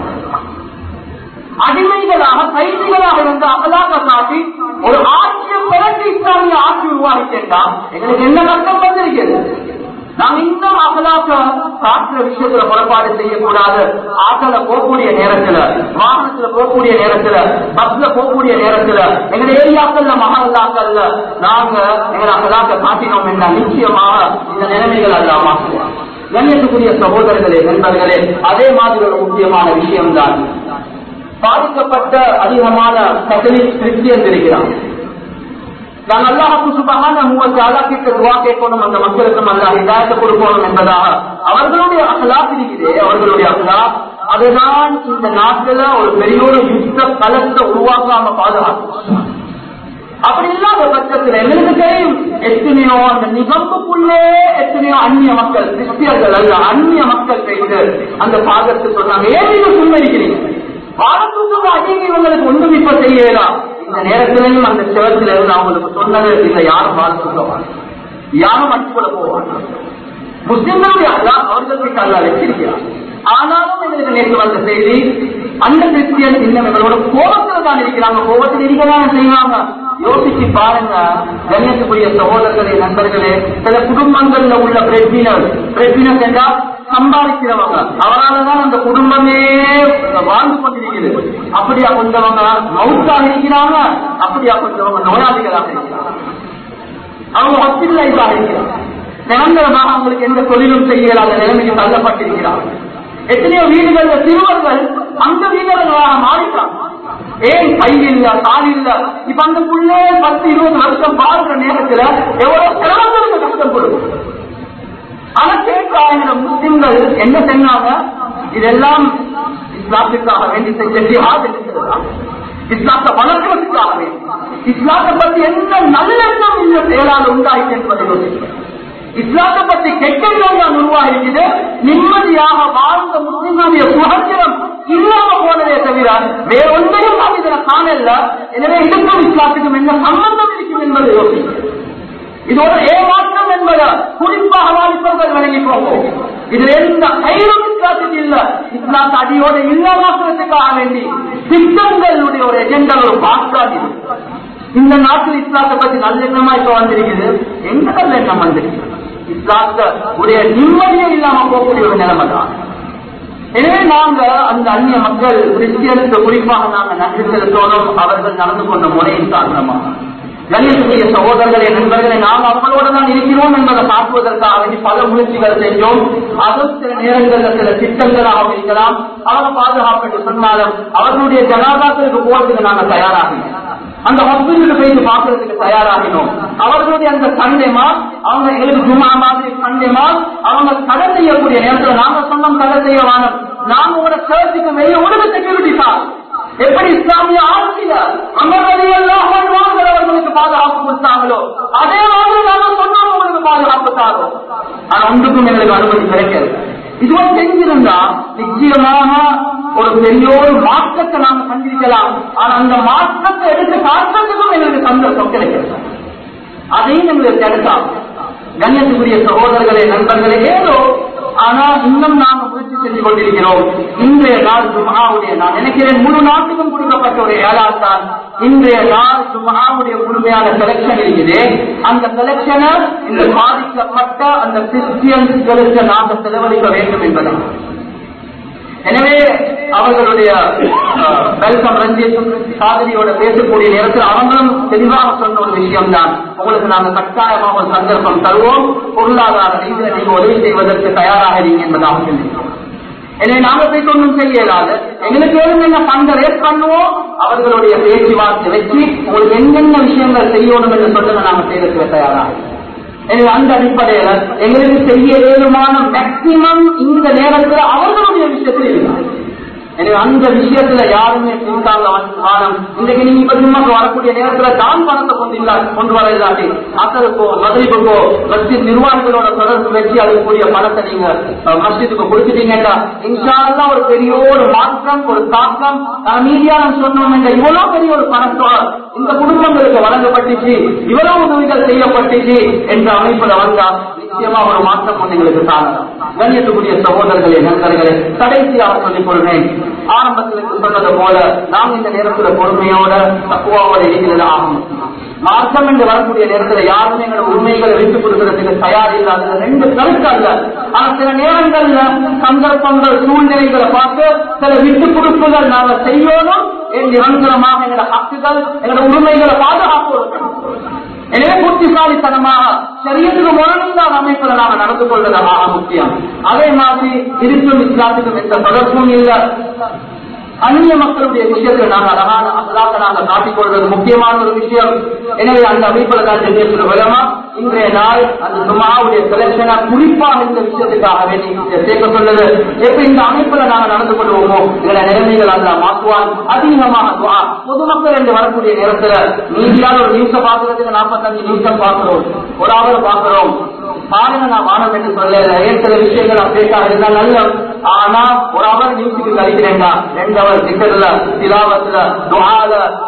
அடிமைகளாக கைதிகளாக இருந்த அகலாக காட்டி ஒரு ஆட்சியை பிறகு இஸ்லாமிய ஆட்சி உருவாகிட்டா எங்களுக்கு என்ன கஷ்டம் வந்திருக்கிறது. நாங்க இன்னும் அகலாக காட்டுற விஷயத்துல புறப்பாடு செய்யக்கூடாது. ஆட்டோல போகக்கூடிய நேரத்துல, வாகனத்துல போகக்கூடிய நேரத்துல, பஸ்ல போகக்கூடிய நேரத்துல, எங்க ஏரியாக்கள்ல மகாலாக்கள்ல நாங்க எங்களை அகலாக காட்டினோம் என்ற நிச்சயமாக இந்த நிலைமைகள் அல்லாம கண்ணியத்துக்குரிய சகோதரர்களே, நண்பர்களே, அதே மாதிரி ஒரு முக்கியமான விஷயம்தான் பாதிக்கப்பட்ட அதிகமான கத்தோலிக் கிறிஸ்டியன் இருக்கிறார். நான் அல்லாஹ்வுக்கு சுப்ஹானஹு வ தஆலா கிட்ட துஆ கேட்கணும், அந்த மக்களுக்கும் அல்லாஹ் ஹிதாயத்தை கொடுக்கணும் என்பதாக. அவர்களுடைய அக்லாக் இருக்கிறே, அவர்களுடைய அக்லாக் அதுதான் இந்த நாட்டில ஒரு பெரிய ஒரு யுத்த களத்தை உருவாக்காம பாதுகாக்கும். அப்படி இல்லாத பட்சத்தில் எங்களுக்கு தெரியும் எத்தனையோ அந்த நிகழ்வுக்குள்ளே எத்தனையோ அந்நிய மக்கள், கிறிஸ்டியர்கள் அல்ல அந்நிய மக்கள் கைது அந்த பாகத்தை சொன்னாங்க, ஏன் நீங்க சும்மரிக்கிறீங்க, பாடத்துக்கு அதிக இவங்களுக்கு ஒன்றும் இப்ப செய்யலாம். இந்த நேரத்திலையும் அந்த சிவத்தில் இருந்து அவங்களுக்கு சொன்னது இல்லை, யாரும் பாடத்துக்குவாங்க, யாரும் அடிப்பட போவாங்க. முஸ்லிம்களுடைய அல்லா அவர்களுக்கு அல்லா வச்சிருக்கிறார். ஆனாலும் எங்களுக்கு நேற்று வந்த செய்தி அந்த கிறிஸ்டியன் இன்னும் எங்களோட கோபத்தில் தான் இருக்கிறாங்க, கோபத்தில் இருக்கதான் செய்வாங்க. யோசிச்சு பாருங்க கண்ணியத்துக்குரிய சகோதரர்களே, நண்பர்களே, சில குடும்பங்கள்ல உள்ள பிரெட்வினர் பிரெட்வினர் என்றால் சம்பாதிக்கிறவங்க, அவரால்தான் அந்த குடும்பமே வாழ்ந்து கொண்டிருக்கிறது. அப்படியா கொஞ்சவங்க மவுத்தாக இருக்கிறாங்க, அப்படியா கொஞ்சவங்க நோயாளிகளாக இருக்கிறாங்க, அவங்க ஹாஸ்பிட்டலைஸாக இருக்கிறாங்க, நிரந்தரமாக அவங்களுக்கு எந்த தொழிலும் செய்யலாத நிலைமைக்கு தள்ளப்பட்டிருக்கிறாங்க. எத்தனையோ வீடுகள்ல சிறுவர்கள் அந்த வீடுகளாக மாறிட்டாங்க. ஏன் கை இல்ல கால் இல்ல. இப்ப அந்த புள்ளே பத்து இருபது வருஷம் வாழ்ற நேரத்துல எவ்வளவு சிரமங்களுக்கு கஷ்டப்படும். ஆனா கேட்காத முஸ்லிம்கள் என்ன செஞ்சாங்க, இதெல்லாம் இஸ்லாத்திற்காக வேண்டி செஞ்ச ஜிஹாத் என்று சொல்லலாம். இஸ்லாத்தை வளர்க்கிறதுக்காக வேண்டி, இஸ்லாத்தை பத்தி என்ன நல்லெண்ணம் இந்த செயலால் உண்டாயிற்று என்பதை யோசிக்கிறேன். இஸ்லாத்தை பற்றி கெட்டெண்ணம் தான் உருவாகிறது. நிம்மதியாக வாழ்ந்த முஸ்லிம்களுடைய சுதந்திரம் இல்லாம போனதே தவிர வேற ஒன்றையும் நாம் இதனை காணல. எனவே இதுக்கும் இஸ்லாத்துக்கும் என்ன சம்பந்தம் இருக்கும் என்பதை யோசிக்கிறேன். இதோட ஏமாற்றம் என்பது குறிப்பாக வாலிபர்கள் வழங்கி போகும். இதுல எந்த கையிலும் இஸ்லாத்துக்கு இல்ல. இஸ்லாத்து அடியோட இல்லாமக்கிறதுக்காக வேண்டி திட்டங்களுடைய ஒரு எஜெண்டா ஒரு பாஸ்டாது. இந்த நாட்டில் இஸ்லாத்தை பற்றி நல்லெண்ணமா இப்ப வந்திருக்குது. எங்க நல்லெண்ணம் வந்திருக்கு? இஸ்லாத்த உடைய நிம்மதியே இல்லாம போகக்கூடிய ஒரு நிலைமை தான். எனவே நாங்க அந்த அந்நிய மக்கள் கிறிஸ்டியனுக்கு குறிப்பாக நாங்க நன்றி செலுத்தோனும் அவர்கள் நடந்து கொண்ட முறையின் காரணமாக. கணியத்துக்குரிய சகோதரர்களே, நண்பர்களே, நாம் அவங்களோட தான் இருக்கிறோம் என்பதை காட்டுவதற்காக வேண்டி பல முயற்சிகள் செஞ்சோம். அதுவும் சில நேரங்களில் சில திட்டங்களாக இருக்கலாம். அவங்க பாதுகாப்பு என்று சொன்னாலும் அவர்களுடைய ஜனாதாக்களுக்கு போறதுக்கு நாங்கள் தயாராகினோம். அந்த ஹாஸ்பிட்டலுக்கு போய் பார்க்கறதுக்கு தயாராகினோம். அவர்களுடைய அந்த சண்டேமா அவங்க எங்களுக்கு ஜும்மா மாதிரி சண்டேமா அவங்க கடை செய்யக்கூடிய நேரத்தில் நாங்க சொன்னோம் கடை செய்ய வாங்க. நாங்க உங்களோட சர்ச்சுக்கு வெளியே உலக செக்யூரிட்டி தான். எப்படி இஸ்லாமிய ஆட்சியில அவர்களுக்கு பாதுகாப்பு கொடுத்தாங்களோ அதே மாதிரி நாங்க சொன்னோம் உங்களுக்கு பாதுகாப்பு தாரோம். ஆனா ஒன்றுக்கும் எங்களுக்கு அனுமதி கிடைக்கிறது. இதுவும் செஞ்சிருந்தா நிச்சயமாக ஒரு பெரிய ஒரு மாற்றத்தை நாம கண்டிருக்கலாம். ஆனா அந்த மாற்றத்தை எடுத்து காட்டுறதுக்கும் எங்களுக்கு சந்தர்ப்பம் கிடைக்கிறது. அதையும் எங்களுக்கு கிடைக்காது. கண்ணியத்துக்குரிய சகோதரர்களே, நண்பர்களே, ஏதோ ஆனா இன்னும் நாங்கள் முயற்சி செஞ்சு கொண்டிருக்கிறோம். இன்றைய நாள் ஜும்ஆவுடைய நான் நினைக்கிறேன் முழு நாட்டுக்கும் கொடுக்கப்பட்ட ஒரு ஏழாம் தான் இன்றைய நாள் ஜும்ஆவுடைய முழுமையான செலக்ஷன் இருக்குது. அந்த செலக்ஷனை இந்த பாதிக்கப்பட்ட அந்த கிறிஸ்டியன்ஸ்களுக்கு நாங்கள் செலவழிக்க வேண்டும் என்பதை. எனவே அவர்களுடைய வெல்கம் ரஞ்சித் சாதனையோட பேசக்கூடிய நேரத்தில் அவங்களும் தெளிவாக சொன்ன ஒரு விஷயம் தான், உங்களுக்கு நாங்கள் கட்டாயமாக ஒரு சந்தர்ப்பம் தருவோம், பொருளாதார ரீதியில் நீங்க உதவி செய்வதற்கு தயாராக இருங்க என்பதாக சொல்லியிருக்கோம். எனவே நாங்கள் போய் ஒன்றும் செய்ய இயலாது. எங்களுக்கு ஏதும் என்ன பண்ட ரேட் பண்ணுவோம், அவர்களுடைய பேச்சுவார்த்தை வச்சு உங்களுக்கு என்னென்ன விஷயங்கள் செய்யணும் என்று சொல்லுங்க, நாங்கள் செய்வதற்கு தயாராக. எனவே அந்த அடிப்படையில எங்களுக்கு செய்ய ஏதுமான மேக்சிமம் இந்த நேரத்தில் அவர்களுடைய விஷயத்தில் இல்லை. எனவே அந்த விஷயத்துல யாருமே பின்தாங்க வானம். இன்றைக்கு நீங்க இப்ப சும்மா வரக்கூடிய நேரத்துல தான் பணத்தை கொண்டு இல்ல கொண்டு வர இல்லாட்டி அசருக்கோ மதுரைக்கோ மஸ்ஜித் நிர்வாகிகளோட தொடர்பு வச்சு அதுக்குரிய பணத்தை நீங்க மஸ்ஜிதுக்கு கொடுத்துட்டீங்கன்னா இன்ஷா அல்லாஹ் ஒரு பெரிய ஒரு மாற்றம், ஒரு தாக்கம் மீதியான சொன்னோம் என்ற இவ்வளவு பெரிய ஒரு பணத்தோட இந்த குடும்பங்களுக்கு வழங்கப்பட்டுச்சு, இவ்வளவு உதவிகள் செய்யப்பட்டுச்சு என்ற அமைப்புல வந்தா நிச்சயமாக ஒரு மாற்றம் கொண்டு எங்களுக்கு காணலாம். கண்ணியத்துக்குரிய சகோதரர்களே, நண்பர்களே, கடைசியாக சொல்லிக் கொள்வேன், ஆரம்பத்திற்கு சொன்னது போல நாம் இந்த நேரத்தில் பொறுமையோட தக்குவாவோட இருக்கிறது ஆகும். மாற்றம் என்று வரக்கூடிய நேரத்தில் யாருமே எங்களோட உண்மைகளை விட்டுக் கொடுக்கிறதுக்கு தயார் இல்லாத ரெண்டு கருத்து அல்ல. ஆனா சில நேரங்கள்ல சந்தர்ப்பங்கள் சூழ்நிலைகளை பார்த்து சில விட்டுக் கொடுப்புகள் நாங்கள் செய்யணும். நிரந்தரமாக எங்களோட ஹக்குகள் எங்களோட உரிமைகளை பாதுகாப்பு. எனவே புத்திசாலித்தனமாக சரியத்துக்கு முரணில்லாத அமைப்புல நாம நடந்து கொள்வதாக முக்கியம். அதே மாதிரி இருக்கும் இஸ்லாத்துக்கும் எந்த தொடர்பும் இல்லை. அந்நிய மக்களுடைய விஷயத்தில் நாங்கள் அழகான அகலாக நாங்கள் காட்டிக்கொள்வது முக்கியமான ஒரு விஷயம். எனவே அந்த அமைப்புல தான் சொல்ல விளமா இன்றைய நாள் அந்த ஜும்ஆவுடைய செலக்ஷனை குறிப்பாக இந்த விஷயத்துக்காக வேண்டி சேர்க்க சொல்லுது. எப்ப இந்த அமைப்புல நாங்கள் நடந்து கொள்வோமோ எங்களை நிலைமைகள் அதில் மாற்றுவான். அதிகமாக துஆ. பொதுமக்கள் என்று வரக்கூடிய நேரத்துல மீதியால் ஒரு நியூஸை பார்க்கறதுக்கு நாற்பத்தஞ்சு நிமிஷம் பார்க்கிறோம், ஒரு அவர் பார்க்கிறோம். பாருங்க, நான் வானம் என்று சொல்லல, ஏன் சில விஷயங்கள் அப்டேட்டாக இருந்தா நல்ல. ஆனா ஒரு அவர் நியூஸுக்கு கழிக்கிறேன்டா, ரெண்டு அவர் திட்டத்துல திலாவத்துல துஆல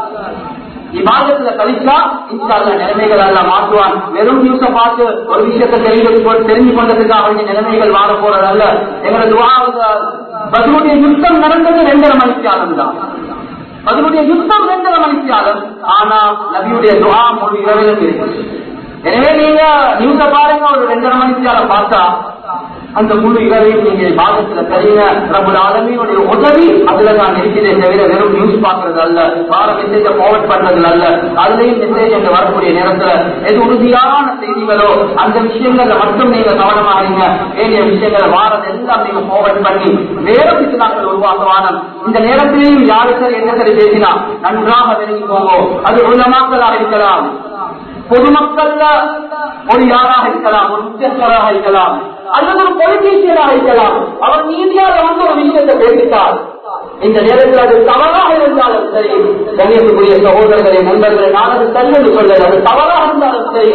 இபாதத்துல கழிச்சா இன்ஷால்லா நிலைமைகள் எல்லாம் மாற்றுவான். வெறும் நியூஸை பார்த்து ஒரு விஷயத்தை தெரிஞ்சு தெரிஞ்சு கொண்டதுக்காக வேண்டிய நிலைமைகள் மாற போறதல்ல. எங்களை துஆ பதிலுடைய யுத்தம் நடந்தது ரெண்டரை மணித்தியாலம் தான். பதிலுடைய யுத்தம் ரெண்டரை மணித்தியாலம். ஆனா நபியுடைய துஆ முழு இரவிலும் இருக்கு. எனவே நீங்க நியூஸ பாருங்க, ஒரு ரெண்டரை மணித்தியாலம் பார்த்தா அந்த முழு இரவையும் நீங்க பாதத்துல கரீங்க. ரப்பல் ஆலமீனுடைய உதவி அதுலதான் இருக்கிறதே தவிர வெறும் நியூஸ் பாக்குறது அல்ல, வார மெசேஜ ஃபார்வர்ட் பண்றது அல்ல. அதுலயும் மெசேஜ் என்று வரக்கூடிய நேரத்துல எது உறுதியான செய்திகளோ அந்த விஷயங்கள்ல மட்டும் நீங்க கவனமாறீங்க. வேண்டிய விஷயங்களை வாரது எல்லாம் நீங்க ஃபார்வர்ட் பண்ணி வேற பிசினாக்கள் உருவாக்குவான. இந்த நேரத்திலேயும் யாரு சரி என்ன சரி பேசினா நன்றாக விளங்கிக்கோங்க. அது உலமாக்களாக இருக்கலாம், பொதுமக்கள்ல ஒரு யாராக இருக்கலாம், ஒரு முக்கியஸ்தராக இருக்கலாம், அல்லது ஒரு பொலிட்டீசியனாக இருக்கலாம். அவர் நீதியாக வந்து ஒரு விஷயத்தை பேசிட்டார். இந்த நேரத்தில் அது தவறாக இருந்தாலும் சரி, கண்ணியத்துக்குரிய சகோதரர்களை நண்பர்களை நான் அது தள்ளி சொல்ல, அது தவறாக இருந்தாலும் சரி,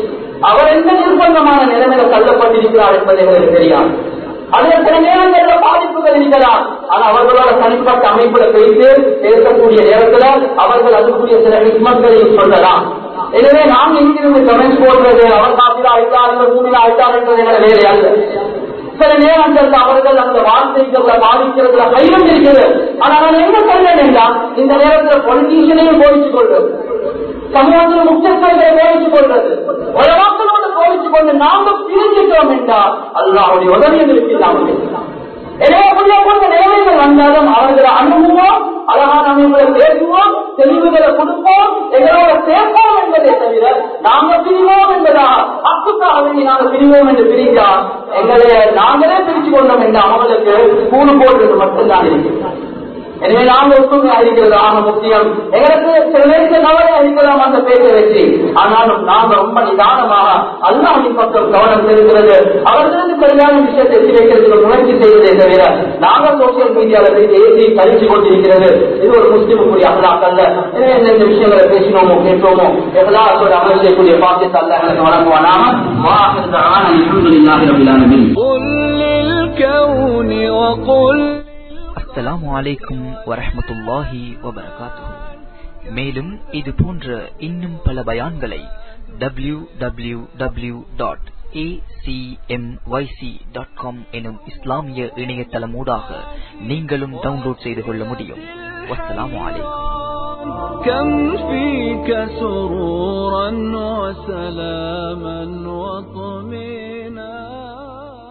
அவர் எந்த நிர்பந்தமான நிலைமையில தள்ளப்பட்டிருக்கிறார் என்பது எங்களுக்கு தெரியாது. அதுல சில நேரங்களில் பாதிப்புகள் இருக்கலாம். ஆனா அவர்களோட தனிப்பட்ட அமைப்புல பேசி பேசக்கூடிய நேரத்துல அவர்கள் அதுக்குரிய சில ஹிக்மத்களையும் சொல்லலாம். எனவே நாம் எங்கிருந்து கமெண்ட்ஸ் போடுறது, அவர் காப்பிலா ஆயிட்டார், இவர் மூவிலா ஆயிட்டார் என்பது எங்களை வேலை அல்ல. சில நேரங்கள் அவர்கள் அந்த வார்த்தைகளை பாதிக்கிறதுல கையம் இருக்கிறது. ஆனா நான் என்ன சொல்றேன் என்றால், இந்த நேரத்தில் பொலிட்டீஷியனையும் கோவிச்சுக் கொள்வது, சமூகத்தில் முக்கியத்துவங்களை கோவிச்சுக் கொள்வது, உலகங்களோடு கோவிச்சுக் கொண்டு நாங்கள் பிரிஞ்சிட்டோம் என்றால் அல்லாஹ்வுடைய உதவியும் இருக்கிறாங்க. எனவே புதிய புதிய நிலைமைகள் வந்தாலும் அவர்களை அணுகுவோம், அழகான அமைப்புகளை பேசுவோம், தெளிவுகளை கொடுப்போம், எங்களோட சேர்ப்போம் என்பதை தவிர நாங்கள் பிரிவோம் என்பதா அக்குக்காக வேண்டி நாங்கள் பிரிவோம் என்று பிரித்தால் எங்களை நாங்களே பிரிச்சு கொண்டோம் என்று அவங்களுக்கு கூடு போடுறது மட்டும்தான் இருக்கிறோம். எனவே நாங்கள் ஒற்றுமை அறிக்கிறது ஆக முக்கியம். எங்களுக்கு சில நேரத்தில் கவலை அறிக்கலாம் அந்த பேச்சை வச்சு. ஆனாலும் நாங்கள் ரொம்ப நிதானமாக அல்லாஹ்வின் பக்கம் கவனம் செலுத்துறது, அவர்களுக்கு சரியான விஷயத்தை எத்தி வைக்கிறதுக்கு முயற்சி செய்வதை தவிர நாங்கள் சோசியல் மீடியாவில் போய் ஏற்றி கழிச்சு கொண்டிருக்கிறது இது ஒரு முஸ்லிமுக்குரிய அகலாக் அல்ல. எனவே எந்தெந்த விஷயங்களை பேசினோமோ கேட்டோமோ எகலாசோட அமல் செய்யக்கூடிய பாக்கியத்தை அல்லாஹ் எனக்கு வழங்குவானாக. வாஹிர் தஅவானா அல்ஹம்துலில்லாஹி ரப்பில் ஆலமீன். அஸ்ஸலாமு அலைக்கும் வரஹ்மத்துல்லாஹி வபரகாத்துஹு. மேலும் இது போன்ற இன்னும் பல பயான்களை W W W dot A C M Y C dot com எனும் இஸ்லாமிய இணையதளமூடாக நீங்களும் டவுன்லோட் செய்து கொள்ள முடியும். வஸ்ஸலாமு அலைக்கும். كم فيك سرورا وسلاما وطمئنا